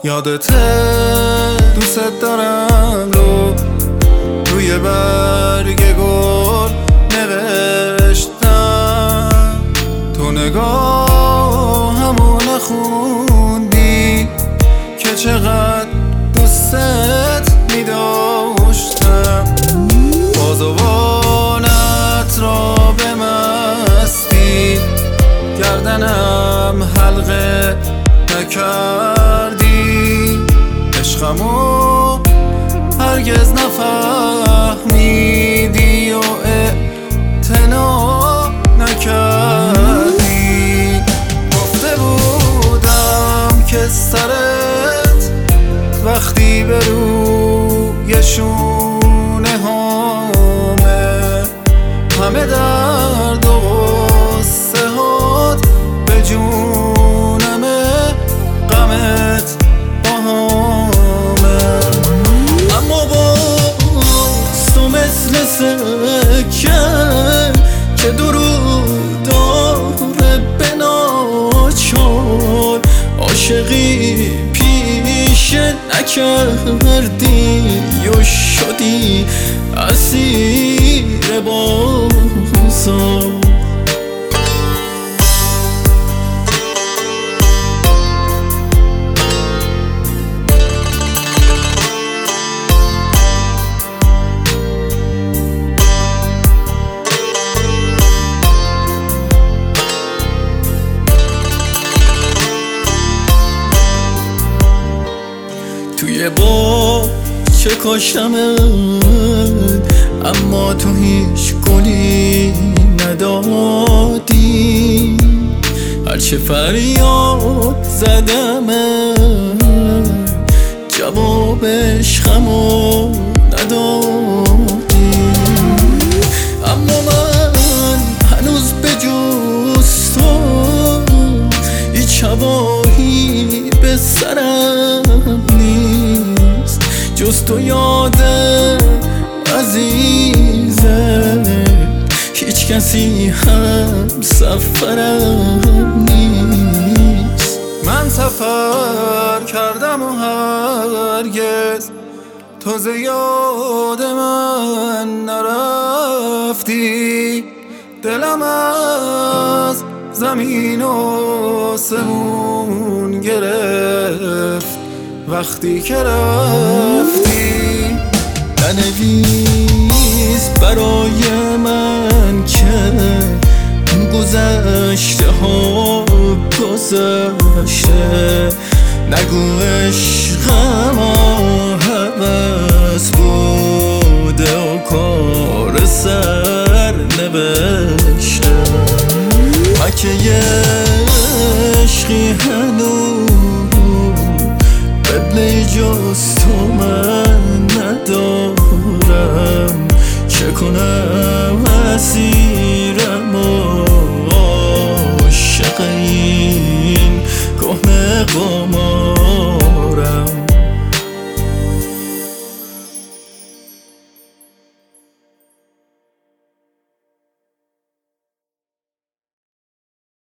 یادته دوست دارم رو روی برگ گل نوشتم، تو نگاهمو نخوندی که چقدر دوستت می‌داشتم. بازوانت را به مستی گردنم حلقه نکردی، عشقمو هرگز نفهمیدی و اعتنا نکردی. گفته بودم که سرت وقتی به روی شونه هامه، همه درد و غصه هات به جونمه، غمت باهامه. اما باز تو مثل سکه که درود داره به ناچار، عاشقی پیشه نکردی و شدی اسیر بازار. توی با چه کاشتمت اما تو هیچ گلی ندادی، هرچه فریاد زدمت جوابش غمو ندادی. اما من هنوز به جز تو هیچ هوایی به سرم نیست، جز تو یاد عزیزه هیچ کسی هم سفرم نیست. من سفر کردم و هرگز تو ز یاد من نرفتی، دلم از زمین و آسمون گرفت وقتی که رفتی. ننویس برای من که گذشته ها گذشته، نگو عشقم هوس بوده و کار سر نوشته. مکه عشقی هنوز قبله جز تو من ندارم، چه کنم اسیر